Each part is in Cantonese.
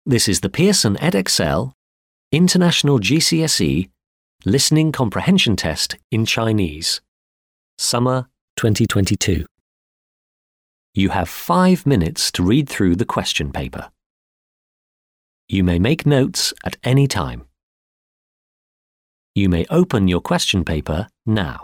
This is the Pearson Edexcel International GCSE Listening Comprehension Test in Chinese, Summer 2022. You have 5 minutes to read through the question paper. You may make notes at any time. You may open your question paper now.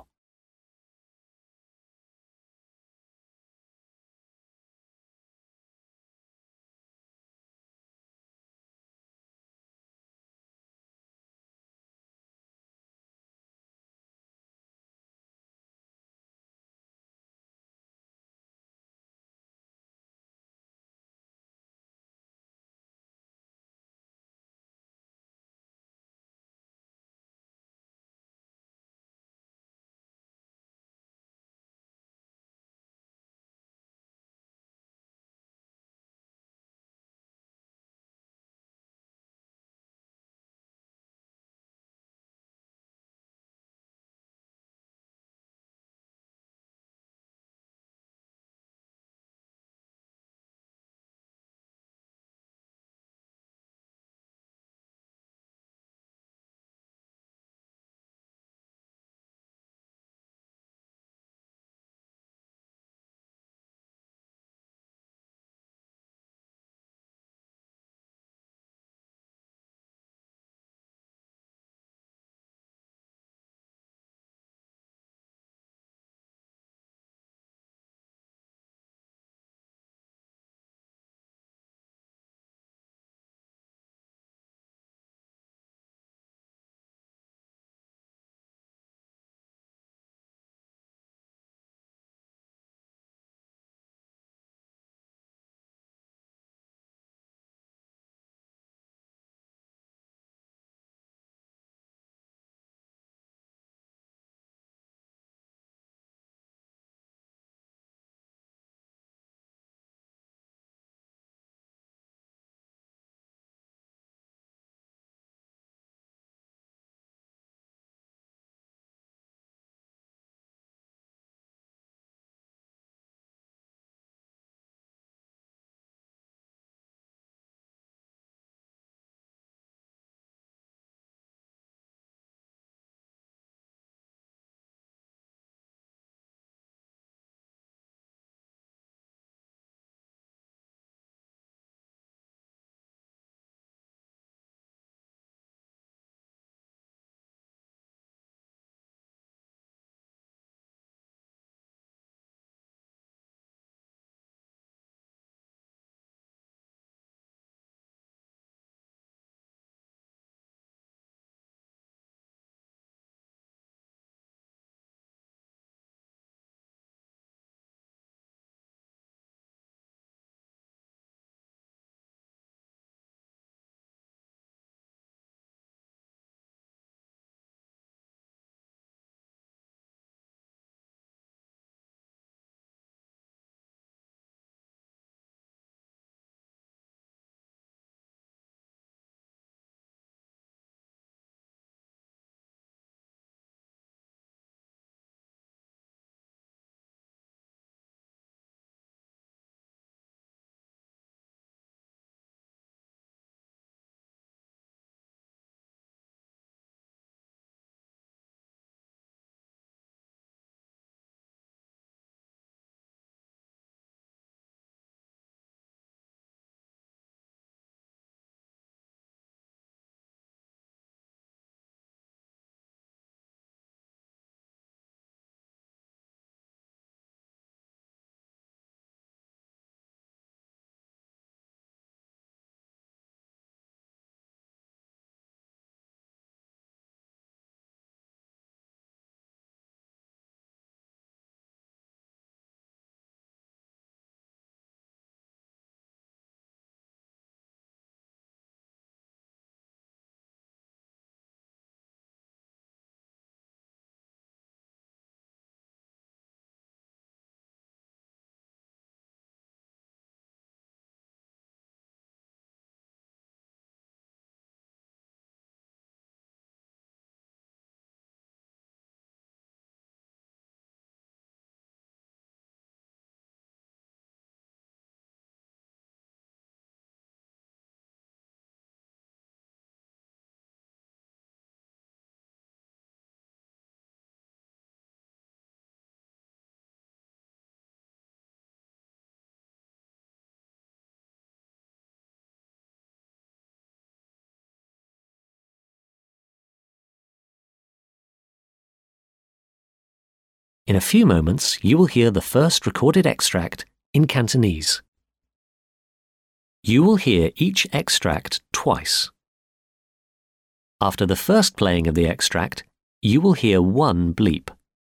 In a few moments, you will hear the first recorded extract in Cantonese. You will hear each extract twice. After the first playing of the extract, you will hear one bleep.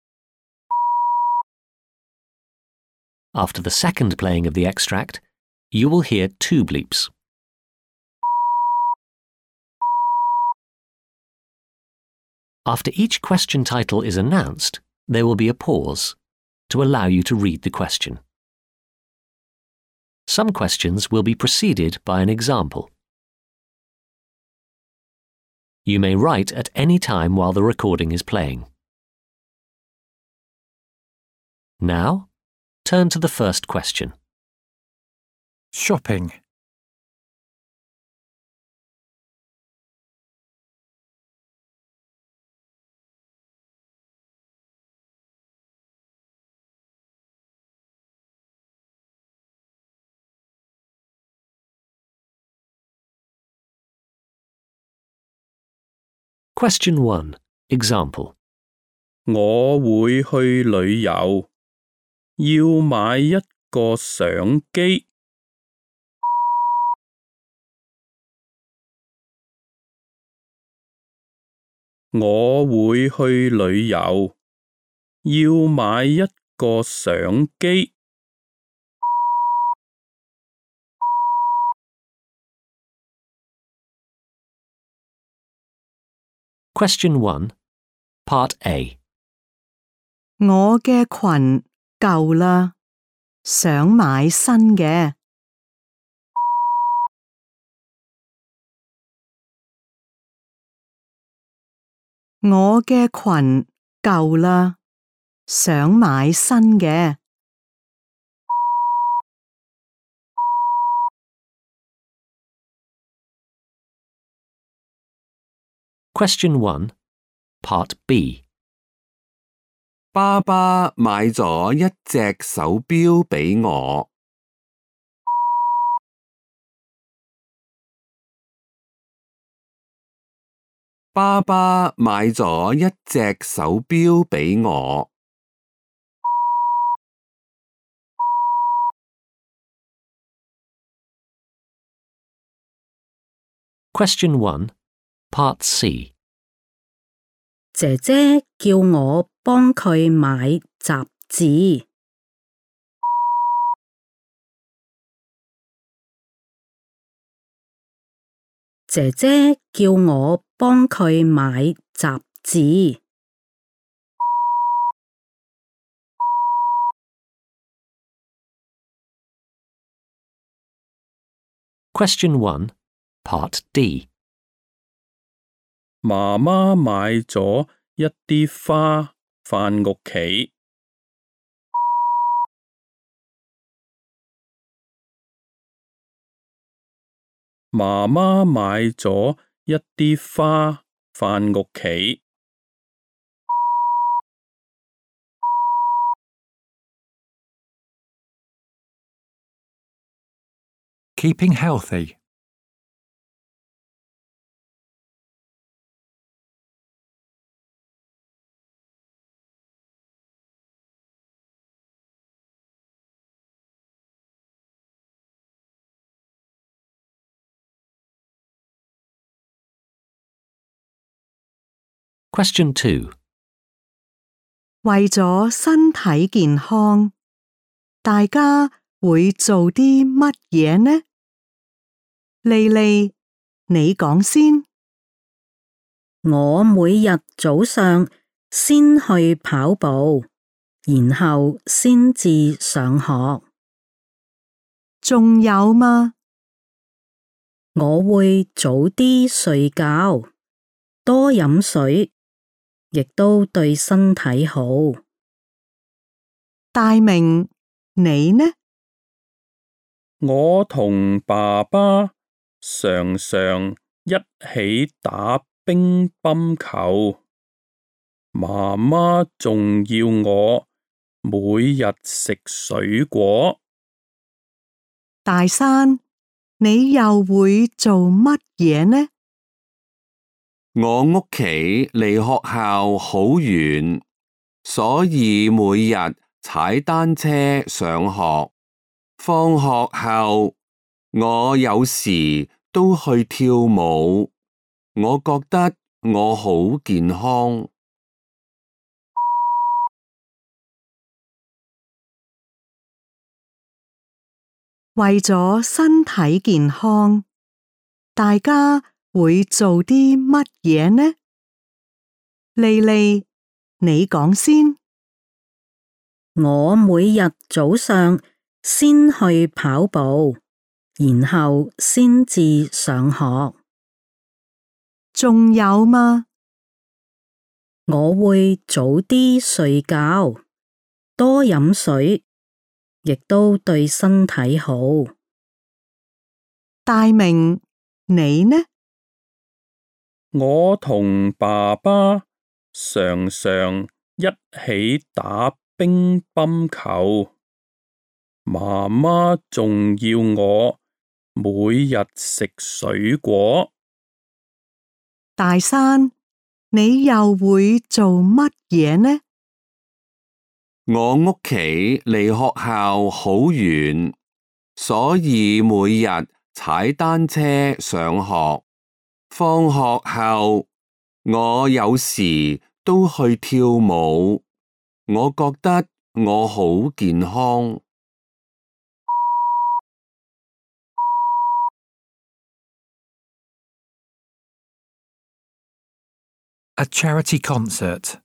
After the second playing of the extract, you will hear two bleeps. After each question title is announced, there will be a pause to allow you to read the question. Some questions will be preceded by an example. You may write at any time while the recording is playing. Now, turn to the first question. Shopping. Question 1. Example. 我會去旅遊，要買一個相機。我會去旅遊，要買一個相機。 Question 1. Part A. 我嘅裙舊啦，想買新嘅。我嘅裙舊啦，想買新嘅。 Question 1. Part B. 爸爸買咗一隻手錶俾我。爸爸買咗一隻手錶俾我。 Question 1. Part C. 姐姐叫我幫佢買雜誌。姐姐叫我幫佢買雜誌。 Question 1. Part D. 媽媽買咗一啲花返屋企。媽媽買咗一啲花返屋企。 Keeping healthy. Question 2. 為咗身體健康，大家會做啲乜嘢呢？莉莉，你講先。 我每日早上先去跑步，然後先至上學。 仲有嗎？ 我會早啲睡覺，多飲水，亦都對身體好。 大明，你呢？ 我同爸爸常常一起打乒乓球，媽媽仲要我每日食水果。 大山，你又會做乜嘢呢？ 我屋企離學校好遠， 所以每日踩單車上學。放學後，我有時都去跳舞。我覺得我好健康。 為咗身體健康，大家會做啲乜嘢呢？莉莉，你講先。 我每日早上先去跑步，然後先至上學。 仲有嗎？ 我會早啲睡覺，多飲水，亦都對身體好。 大明，你呢？ 我同爸爸常常一起打乒乓球，媽媽仲要我每日食水果。 大山，你又會做乜嘢呢？ 我屋企離學校好遠，所以每日踩單車上學。放學後，我有時都去跳舞。我覺得我好健康。 A charity concert.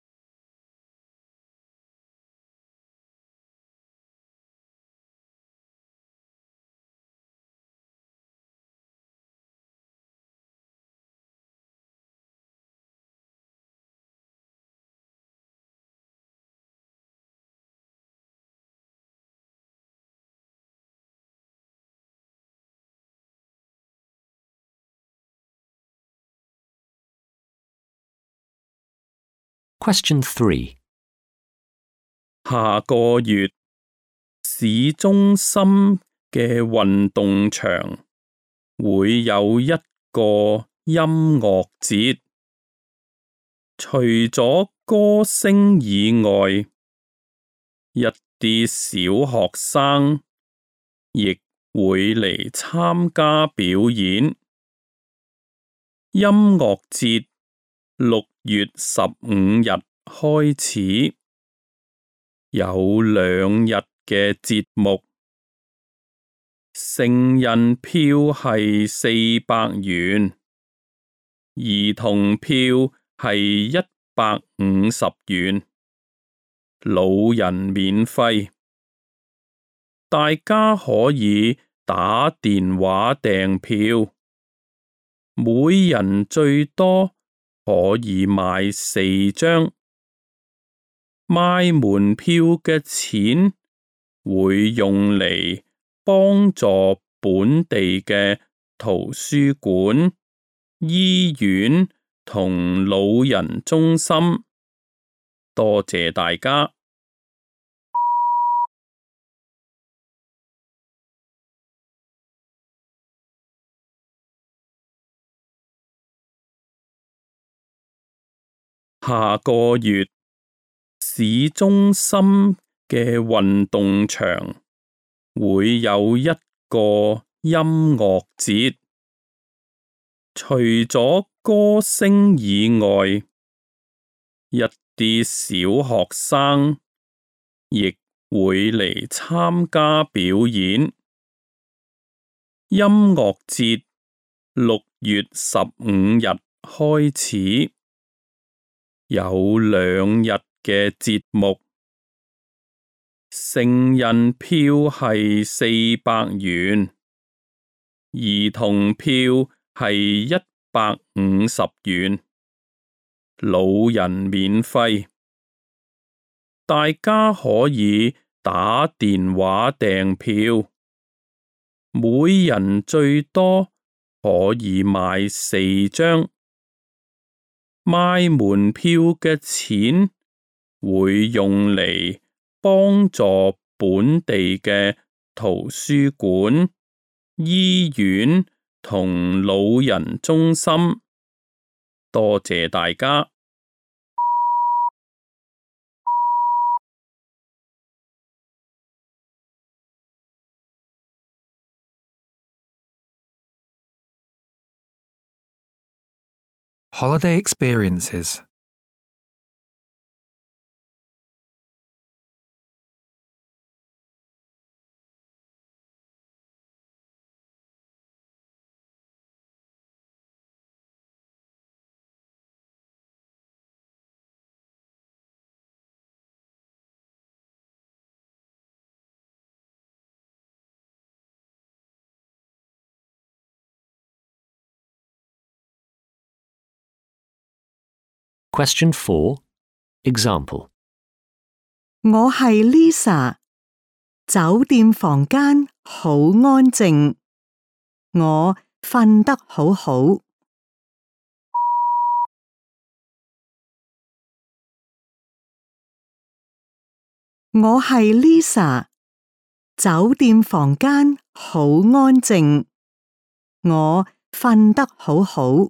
Question 3. 下個月市中心嘅運動場會有一個音樂節，除咗歌星以外，一啲小學生亦會嚟參加表演。音樂節6月15日開始，有2日嘅節目，成人票係400元，兒童票係150元，老人免費。大家可以打電話訂票，每人最多可以買4張。賣門票嘅錢會用嚟幫助本地嘅圖書館、醫院同老人中心。多謝大家。下個月市中心嘅運動場會有一個音樂節，除咗歌星以外，一啲小學生亦會嚟參加表演。音樂節6月15日開始，有2日嘅節目，成人票係400元，兒童票係150元，老人免費。大家可以打電話訂票，每人最多可以買4張。賣門票嘅錢會用嚟幫助本地嘅圖書館、醫院同老人中心。多謝大家。 Holiday experiences. Question 4. Example. 我係 Lisa， 酒店房間好安靜，我瞓得好好。我係 Lisa， 酒店房間好安靜，我瞓得好好。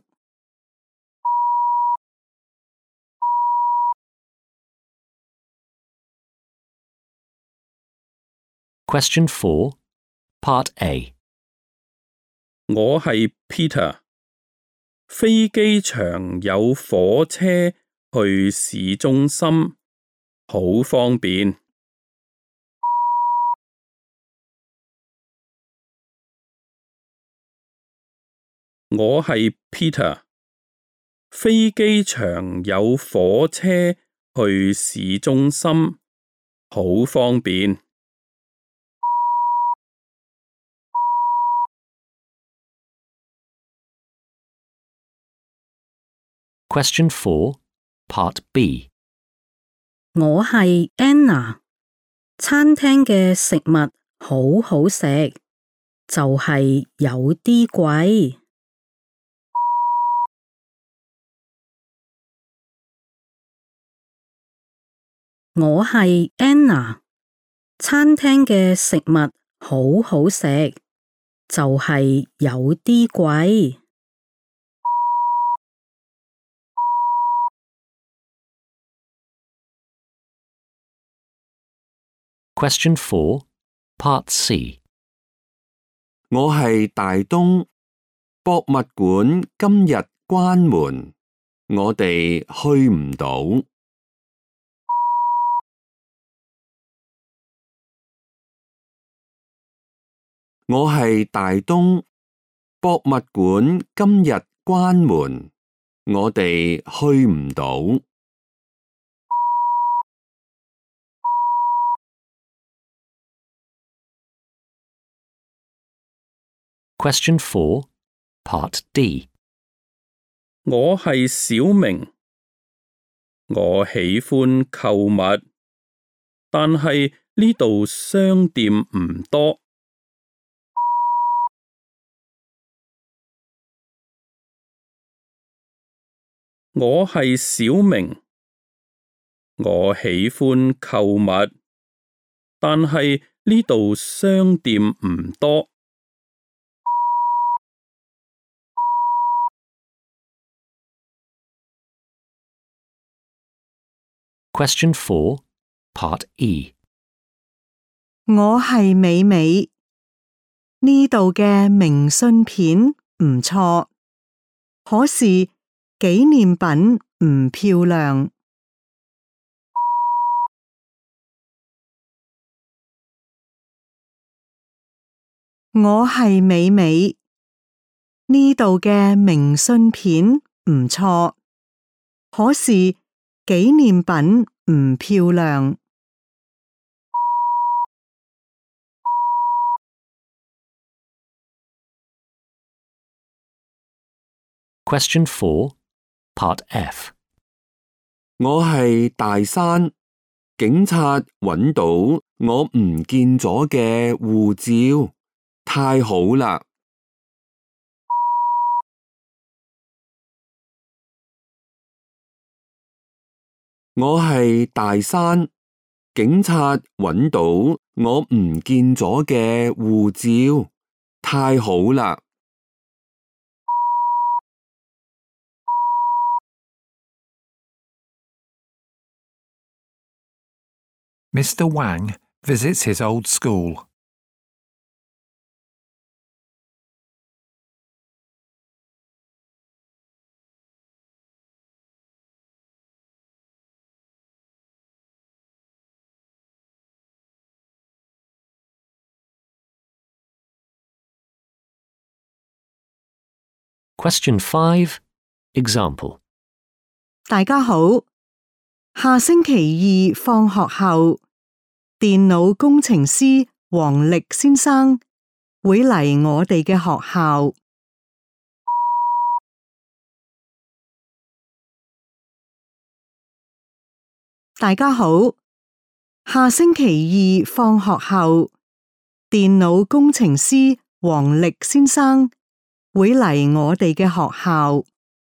Question 4. Part A. 我係 Peter， 飛機場有火車去市中心，好方便。我係 Peter， 飛機場有火車去市中心，好方便。 Question 4. Part B. 我係 Anna， 餐廳嘅食物好好食，就係有啲貴。我係 Anna， 餐廳嘅食物好好食，就係有啲貴。 Question 4. Part C. 我係大東，博物館今日關門，我哋去唔到。我係大東，博物館今日關門，我哋去唔到。 Question 4. Part D. 我係小明，我喜歡購物，但係呢度商店唔多。我係小明，我喜歡購物，但係呢度商店唔多。 Question 4. Part E. 我係美美，呢度嘅明信片唔錯，可是紀念品唔漂亮。我係美美，呢度嘅明信片唔錯，可是紀念品唔漂亮。 Question 4. Part F. 我係大山，警察揾到我唔見咗嘅護照，太好啦！我係大山，警察揾到我唔見咗嘅護照，太好啦！ Mr. Wang visits his old school. Question 5. Example. 大家好，下星期二放學後，電腦工程師黃力先生會嚟我哋嘅學校。大家好，下星期二放學後，電腦工程師黃力先生會嚟我哋嘅學校。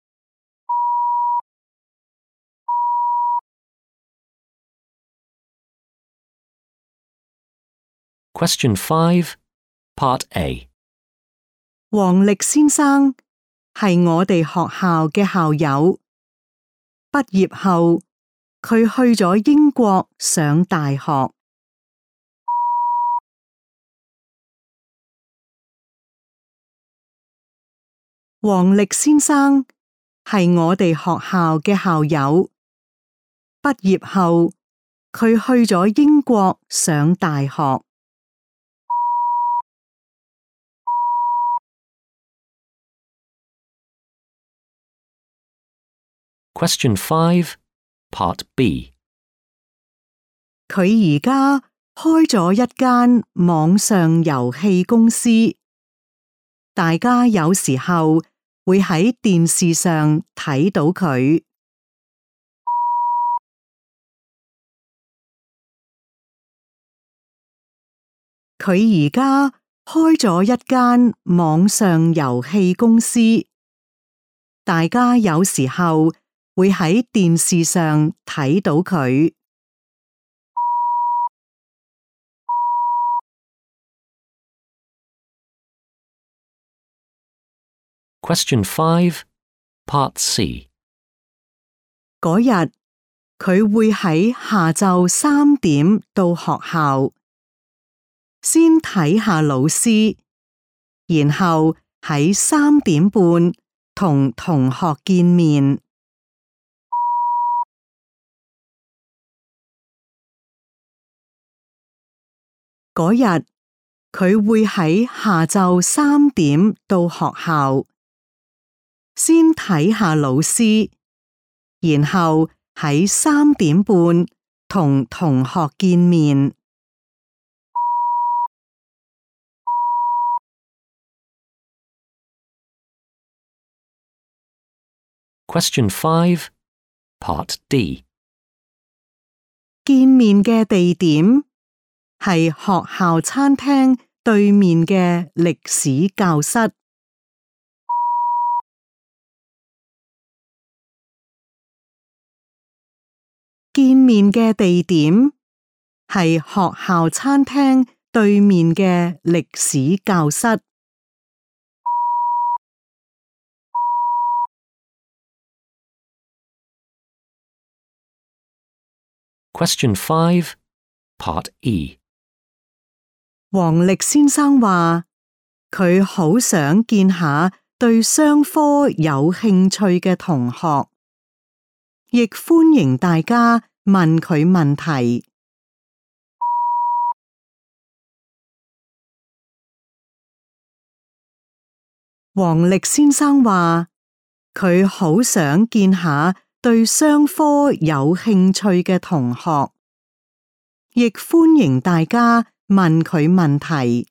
Question 5. Part A. 黃力先生係我哋學校嘅校友，畢業後佢去咗英國上大學。黃力先生係我哋學校嘅校友，畢業後佢去咗英國上大學。 Question 5. Part B. 佢而家開咗一間網上遊戲公司，大家有時候會喺電視上睇到佢。佢而家開咗一間網上遊戲公司，大家有時候會喺電視上睇到佢。 Question 5. Part C. 嗰日佢會喺下晝3點到學校，先睇下老師，然後喺3點半同同學見面。嗰日佢會喺下晝3點到學校，先睇下老師，然後喺3點半同同學見面。 Question 5. Part D. 見面嘅地點係學校餐廳對面嘅歷史教室。見面嘅地點係學校餐廳對面嘅歷史教室。 Question 5. Part E. 黃力先生話：佢好想見下對商科有興趣嘅同學，亦歡迎大家問佢問題。黃力先生話：佢好想見下對商科有興趣嘅同學，亦歡迎大家問佢問題。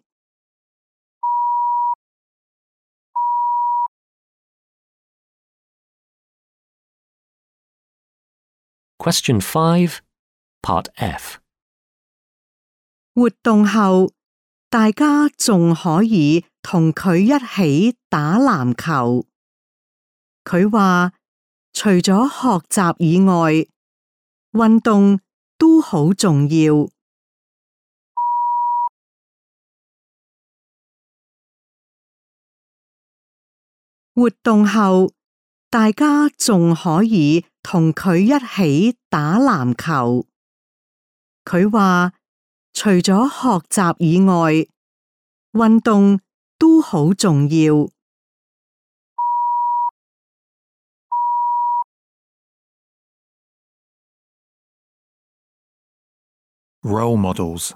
Question 5. Part F. 活動後，大家仲可以同佢一起打籃球。佢話：除咗學習以外，運動都好重要。活動後，大家仲可以同佢一起打籃球。佢話：除咗學習以外，運動都好重要。 Role models.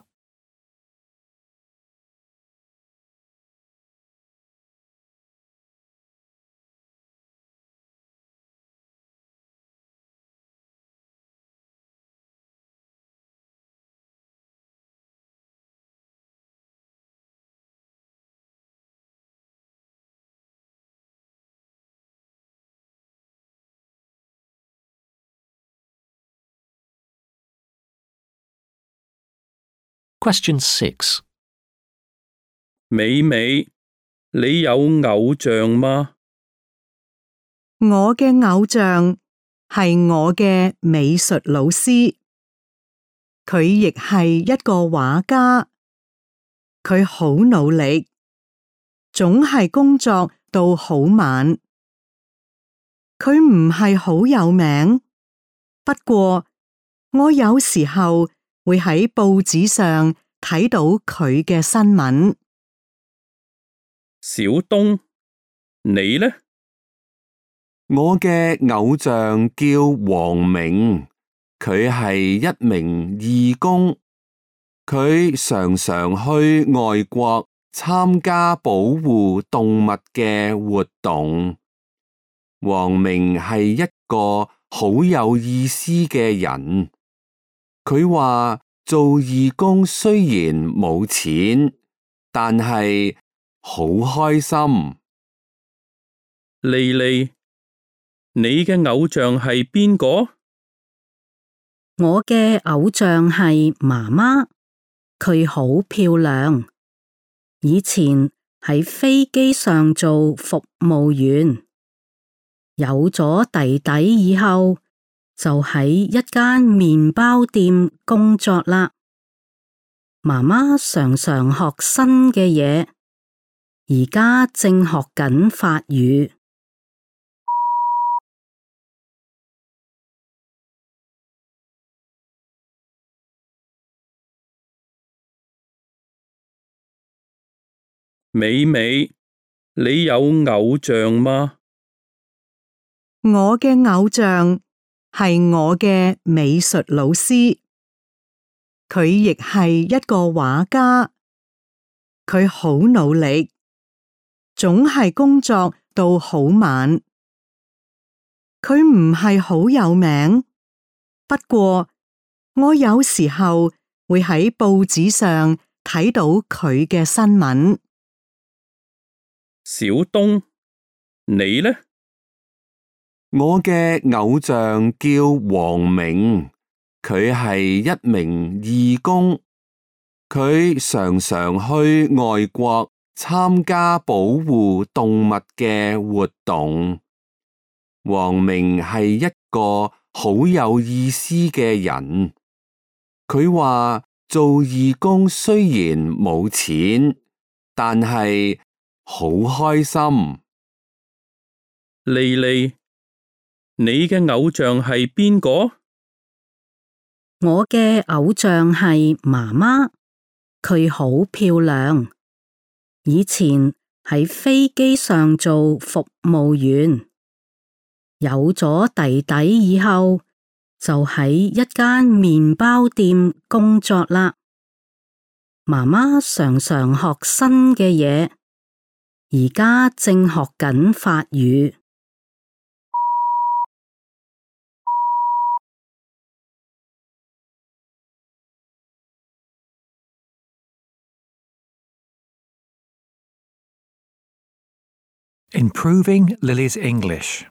Question 6. 美美，你有偶像嗎？ 我嘅偶像係我嘅美術老師，佢亦係一個畫家，佢好努力，總係工作到好晚。佢唔係好有名，不過我有時候會喺報紙上睇到佢嘅新聞。 小東，你呢？ 我嘅偶像叫黃明，佢係一名義工，佢常常去外國參加保護動物嘅活動。黃明係一個好有意思嘅人，佢話做義工雖然冇錢，但係好開心。 莉莉，你嘅偶像係邊個？ 我嘅偶像係媽媽，佢好漂亮。以前喺飛機上做服務員，有咗弟弟以後，就喺一間麵包店工作啦。媽媽常常學新嘅嘢，而家正學緊法語。 美美，你有偶像嗎？ 我嘅偶像係我嘅美術老師，佢亦係一個畫家，佢好努力，總係工作到好晚。佢唔係好有名，不過我有時候會喺報紙上睇到佢嘅新聞。 小東，你呢？ 我嘅偶像叫黃明，佢係一名義工，佢常常去外國參加保護動物嘅活動。黃明係一個好有意思嘅人，佢話做義工雖然冇錢，但係好開心。 莉莉，你嘅偶像係邊個？ 我嘅偶像係媽媽，佢好漂亮。以前喺飛機上做服務員，有咗弟弟以後，就喺一間麵包店工作啦。媽媽常常學新嘅嘢，而家正學緊法語。 Improving Lily's English.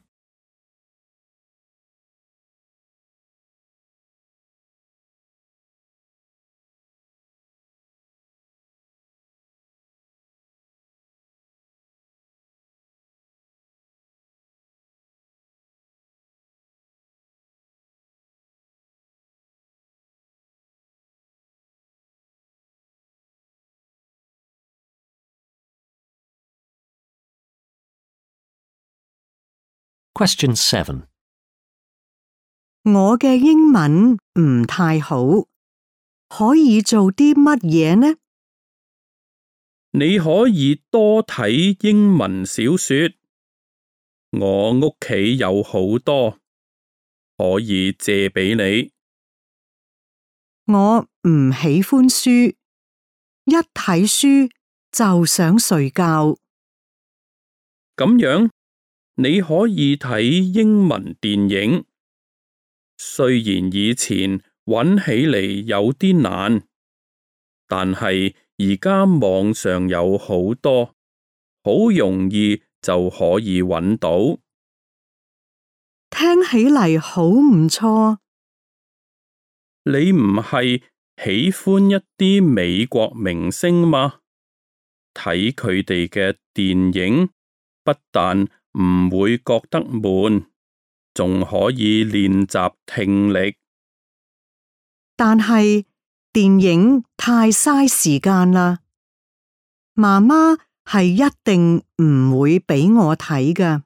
Question 7. 我嘅英文唔太好，可以做啲乜嘢呢？ 你可以多睇英文小說，我屋企有好多，可以借俾你。 我唔喜歡書，一睇書就想睡覺。 咁樣，你可以睇英文電影，雖然以前揾起嚟有啲難，但係而家網上有好多，好容易就可以揾到。 聽起嚟好唔錯。 你唔係喜歡一啲美國明星嗎？睇佢哋嘅電影，不但唔會覺得悶，仲可以練習聽力。 但係電影太嘥時間啦，媽媽係一定唔會俾我睇㗎。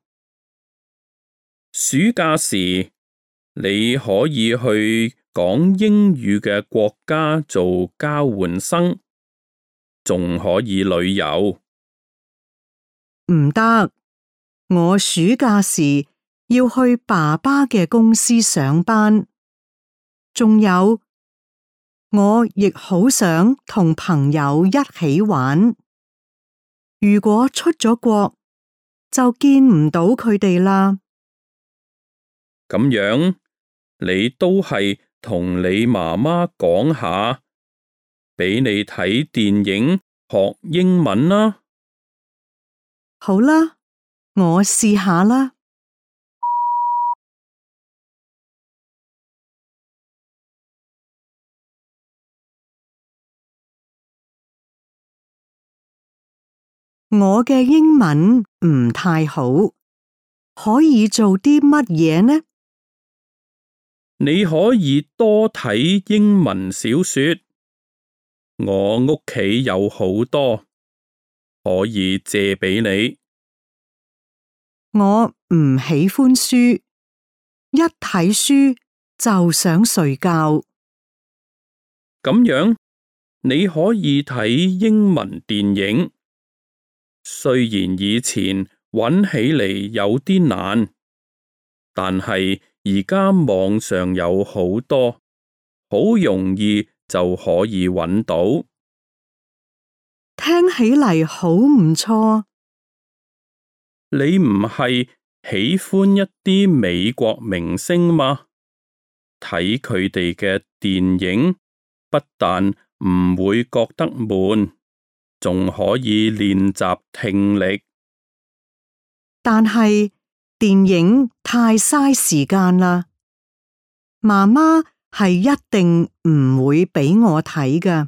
暑假時，你可以去講英語嘅國家做交換生，仲可以旅遊。 唔得，我暑假時要去爸爸嘅公司上班，仲有我亦好想同朋友一起玩。如果出咗國，就見唔到佢哋啦。 咁樣，你都係同你媽媽講下，俾你睇電影學英文啦。 好啦，我試下啦。我嘅英文唔太好，可以做啲乜嘢呢？ 你可以多睇英文小說，我屋企有好多，可以借俾你。 我唔喜歡書，一睇書就想睡覺。 咁樣，你可以睇英文電影，雖然以前揾起嚟有啲難，但係而家網上有好多，好容易就可以揾到。 聽起嚟好唔錯。 你唔係喜歡一啲美國明星嗎？睇佢哋嘅電影，不但唔會覺得悶，仲可以練習聽力。 但係電影太嘥時間啦，媽媽係一定唔會俾我睇㗎。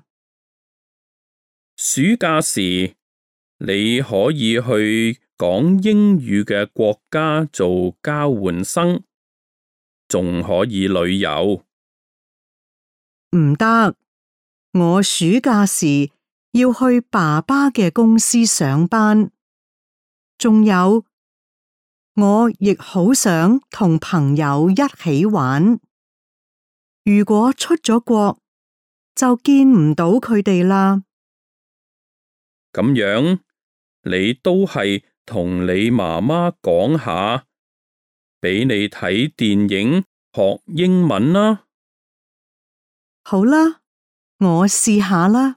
暑假時，你可以去講英語嘅國家做交換生，仲可以旅遊。 唔得，我暑假時要去爸爸嘅公司上班，仲有我亦好想同朋友一起玩。如果出咗國，就見唔到佢哋啦。 咁樣，你都係同你媽媽講下，俾你睇電影學英文啦。 好啦，我試下啦。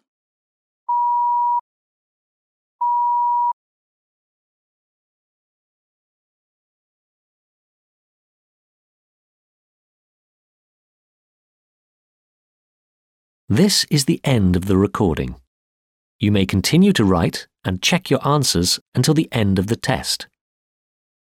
This is the end of the recording. You may continue to write and check your answers until the end of the test.